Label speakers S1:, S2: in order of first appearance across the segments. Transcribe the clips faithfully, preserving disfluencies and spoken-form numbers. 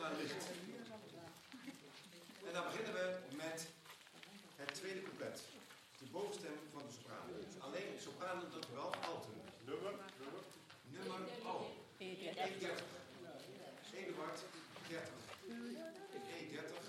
S1: naar licht. En dan beginnen we met het tweede couplet. De bovenstem van de sopraan. Dus alleen sopranen dat wel alten.
S2: Nummer, nummer.
S1: Nummer, oh. E dertig. Eduard, dertig. E dertig.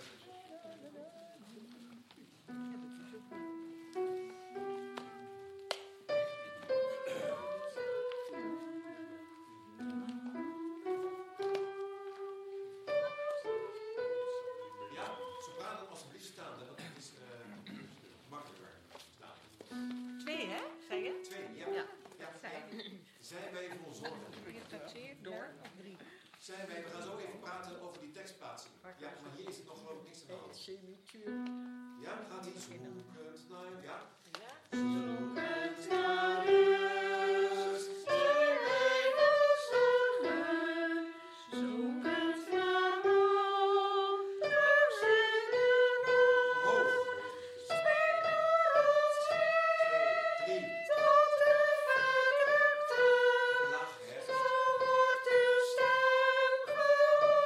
S1: Ja, sopranen alsjeblieft staan, want het is uh, makkelijker staan.
S3: Twee, hè? Zei je?
S1: Twee, ja.
S3: Ja.
S1: Ja.
S3: Zij.
S1: Zijn wij voor ons zorgen?
S3: Door. Drie.
S1: Zijn wij, we gaan zo even praten over die tekstplaatsing. Ja, maar hier is het nog geloof ik niks aan de hand. Ja, gaat hij zoekend naar, ja? Zoekend naar rust, zijn wij voor zorgen. Zoekend naar hoop, daar zijn we nog. Hoog. Spreek door ons heen, twee, drie, tot de verdrukte. Laag, hè? Zo wordt uw stem gehoord.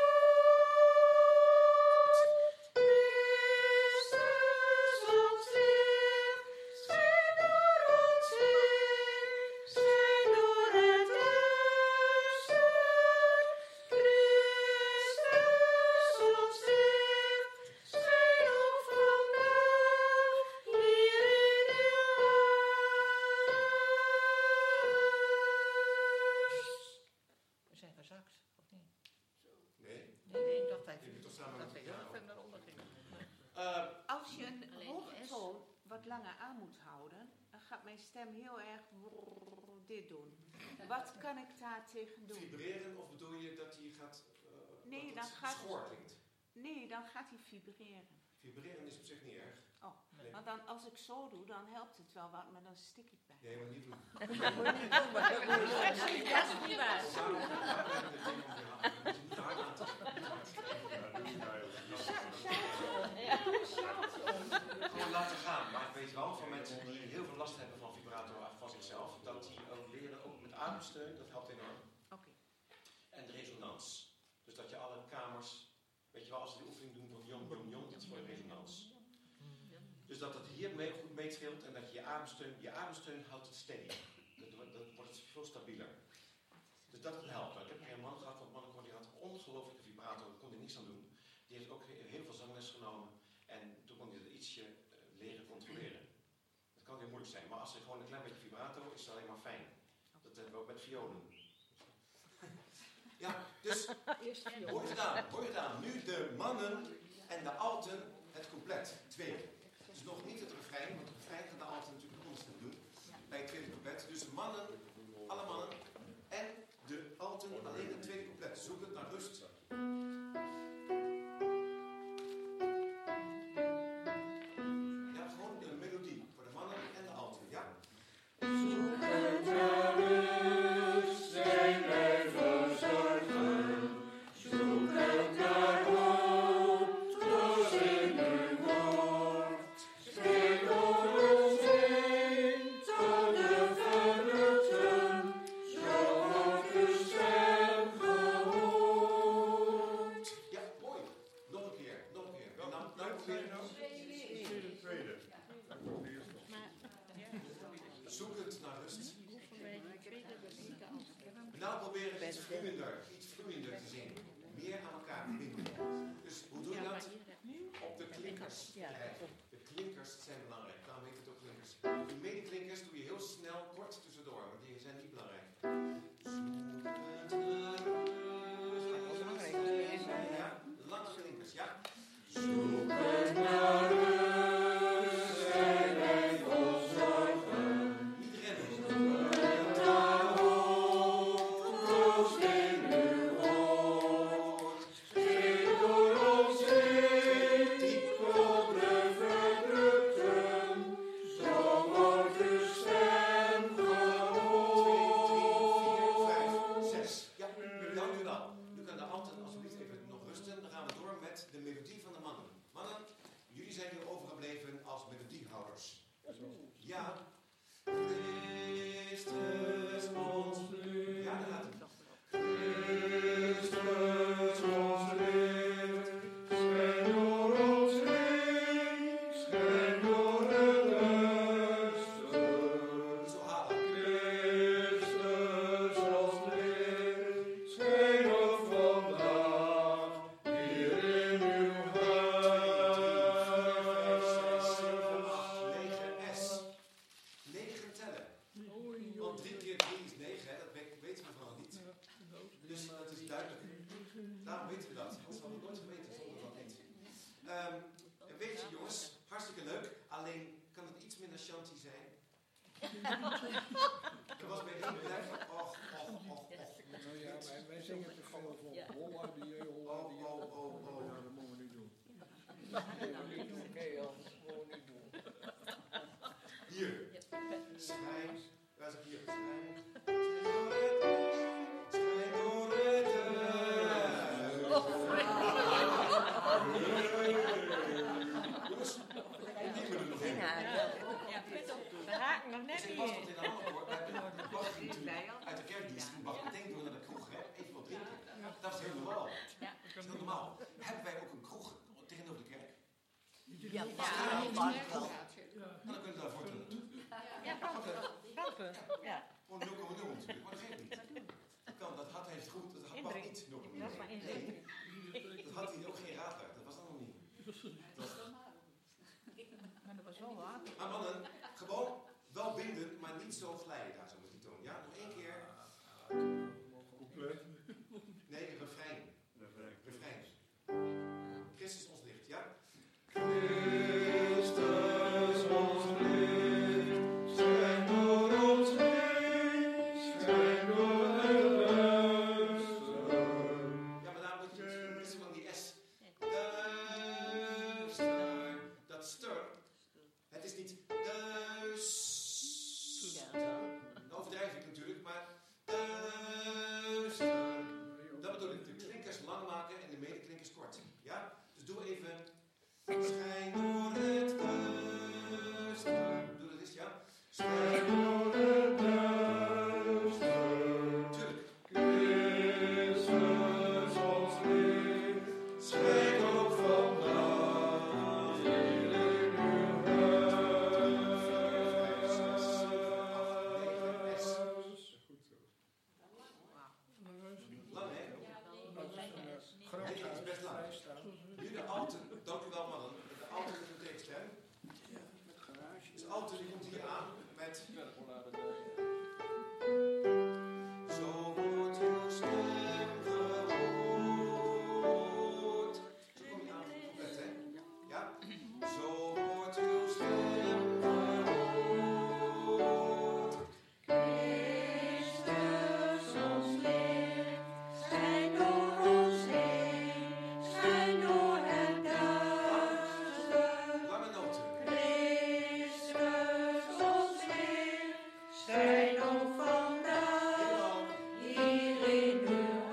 S1: Christus ons licht, schijnt door ons heen, schijnt door het duister. Christus ons licht, schijnt ook vandaag hier in uw huis.
S3: We zijn gezakt, of niet?
S1: Nee,
S3: Nee, nee, ik dacht dat
S1: je moet toch samen
S3: dat
S1: met
S3: we
S1: elkaar.
S3: heel ver naar onder gingen.
S1: Uh,
S4: Als je een hoge toon wat langer aan moet houden, dan gaat mijn stem heel erg brrrr dit doen. Wat kan ik daar tegen doen?
S1: Vibreren, of bedoel je dat hij gaat... Uh,
S4: Nee,
S1: dat
S4: dan
S1: het
S4: gaat-
S1: schor klinkt.
S4: Nee, dan gaat hij vibreren.
S1: Vibreren is op zich niet erg.
S4: Oh,
S1: Nee,
S4: want dan, als ik zo doe, dan helpt het wel wat, maar dan stik ik bij.
S1: nee maar niet doen.
S3: Dat is niet waar.
S1: Samen met elkaar hebben we het ding om te halen. Je moet hard aan te
S2: Ja, doe je nou
S1: Gewoon laten gaan. Maar ik weet wel van mensen die heel veel last hebben van vibrato van zichzelf, dat die ook leren, ook met ademsteun, dat helpt enorm.
S4: Oké.
S1: En de resonans. Dus dat je alle kamers, weet je wel, als we de oefening doen van jong, jong, jong, dat is voor de resonans. Dus dat het hier mee, goed meetrilt en dat je je ademsteun, je ademsteun houdt het steady. Dat, wordt- dat wordt het veel stabieler. Dus dat helpt. Ik heb een keer een man gehad, want man die had ongelooflijke vibrato, daar kon hij niks aan doen. Die heeft ook heel veel zangles genomen en toen kon hij dat ietsje uh, leren controleren. Dat kan heel moeilijk zijn, maar als er gewoon een klein beetje vibrato is, is het alleen maar fijn. Dat hebben we ook met violen. Ja, dus hoor je het aan, hoor je het aan. Nu de mannen en de alten, het couplet. Twee. Dus nog niet het refrein, want het refrein gaan de alten natuurlijk ons doen. Bij het tweede couplet. Dus de mannen, alle mannen en de alten alleen het tweede couplet. Zoek het naar rust. Ja, gewoon de melodie voor de mannen en de alten. Ja. Zoek het naar rust, zijn wij verzorgen. Zoek het naar hoop, troost in uw woord. Spreek door ons heen, tot de verdrukten. Zo wordt uw stem gehoord. Ja, mooi. Nog een keer, nog een keer. En dan, dan weer.
S2: de tweede.
S1: Zoek het naar rust. Nou proberen iets vloeiender, iets vloeiender te zingen. Meer aan elkaar binden. Dus hoe doe je dat? Op de klinkers krijgen. De klinkers zijn belangrijk. Daarom heet het ook klinkers. De medeklinkers doe je heel snel kort tussendoor, want die zijn niet belangrijk. Zoek het naar rust. Ja, lange klinkers, ja. Zoek het naar rust, zijn wij vol zorgen. Niet rennen. Zoek het naar hoop, troost in uw woord. Spreek door ons heen, diep tot de verdrukten. Zo wordt uw stem Dus dat is duidelijk. Daarom weten we dat. Anders hadden we het nooit geweten zonder dat niet. Um, en weet je jongens, hartstikke leuk. Alleen kan het iets minder chanty zijn. Er was bij één bedrijf van, och, och, och, och.
S5: Nou ja, wij, wij zingen te veel van holla die, holla die.
S1: Oh, oh, oh, oh.
S5: Ja, dat moeten we niet doen. Dat moeten we niet doen. Nee, anders moeten we niet doen.
S1: Hier. Schijn. Waar is het hier? Schijn. Schijn door het Jongens, die moeten nog in.
S3: De haken nog net
S1: Dus ik
S3: niet
S1: was
S3: in.
S1: tot in de hand hoor. Wij hebben wacht natuurlijk uit de kerkdienst. Je mag meteen door naar de kroeg, hè? Even wat drinken. Dat is heel normaal. Dat is heel normaal. Hebben wij ook een kroeg tegenover de kerk?
S3: Ja,
S1: Als het
S3: ja,
S1: niet
S3: ja.
S1: kan, dan kunnen we daarvoor doen naartoe.
S3: Ja, kampen. Kampen. Ja.
S1: Gewoon nul komma nul natuurlijk, maar dat geeft niet. Dat kan, dat had hij het goed, dat had mag
S3: Indruk.
S1: niet nul komma
S3: Dat is maar
S1: nul.
S3: indruk.
S1: Nee, dat had hij ook geen raad uit, dat was dat nog niet.
S3: Maar dat was wel water.
S1: Maar mannen, gewoon wel binden, maar niet zo glijden daar zo met die toon. Ja, nog één keer.
S2: Couplet.
S1: Nee, refrein. Refrein. Christus ons licht, ja?
S5: Christus ons licht, schijn door ons heen, schijn door het duister.
S1: Ja, maar daar moet je missen van die S. Duister. Dat stur. Het is niet duister. Dat overdrijf ik natuurlijk, maar duister. Dat bedoel ik. De klinkers lang maken en de medeklinkers kort. Ja? Dus doe even. Schijn door het duister. Doe dat eens, ja? Schijn door het duister. Tuurlijk.
S5: Christus ons licht, schijn ook vandaag hier in uw huis. Goed zo.
S1: Lang, hè?
S5: Groot
S1: Nee, het is best lang.
S5: huis staan.
S1: Nu de alten. Dank u wel, mannen. De alten met de tekenstem.
S5: Met garage.
S1: Dus alten die komt hier aan met...
S5: Bergoladen.
S1: Zo wordt uw stem gehoord. Zo kom je aan voor de couplet, hè? Ja? Zo wordt uw stem gehoord.
S6: Christus ons licht, schijn door ons heen, schijn door het duister.
S1: Lange noten.
S6: Christus ons licht, schijn ook vandaag
S1: Helemaal.
S6: hier in uw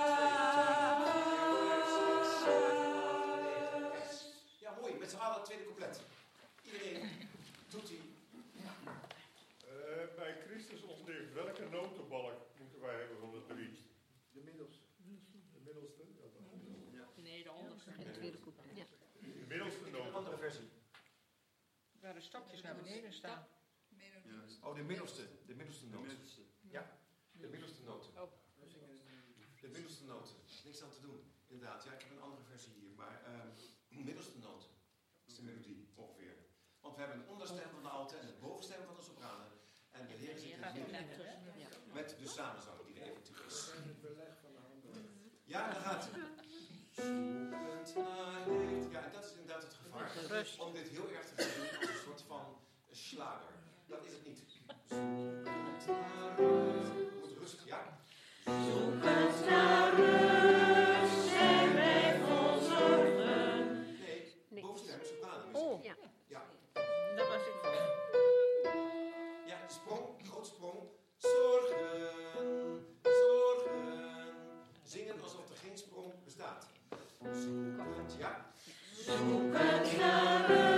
S6: huis.
S1: Ja, mooi. Met z'n allen het tweede couplet. Iedereen doet die.
S2: Uh, bij Christus ons licht, welke notenbalk moeten wij hebben van de drie?
S5: De middelste.
S2: De middelste? Ja,
S3: Nee, de onderste.
S1: Het tweede couplet.
S3: Ja.
S2: de middelste
S1: Een andere
S2: notenbalk.
S1: versie.
S3: Waar de stokjes naar beneden staan.
S1: Oh, de middelste. De middelste noot. Ja, de middelste noten.
S3: Oh.
S1: De middelste noten. Niks aan te doen. Inderdaad, ja, ik heb een andere versie hier. Maar ehm middelste noot is de melodie ongeveer. Want we hebben een onderstem van de alten en de bovenstem van de sopranen. En de heer zit in het midden. Met de samenzang die er eventueel is.
S5: Het beleg van de handen.
S1: Ja, daar gaat hij. Zoekend naar licht. Ja, en dat is inderdaad het gevaar.
S3: Rust.
S1: Om dit heel erg te gaan doen als een soort van slager. Dat is het niet. Zoekend naar rust. Moet rust, ja?
S6: Zoekend naar rust, zijn wij vol zorgen.
S1: Nee, bovenstem, sopranen.
S3: Oh.
S1: Ja.
S3: Dat was ik voor.
S1: Ja, sprong, groot sprong. Zorgen, zorgen. Zingen alsof er geen sprong bestaat. Zoekend, ja.
S6: Zoekend naar rust.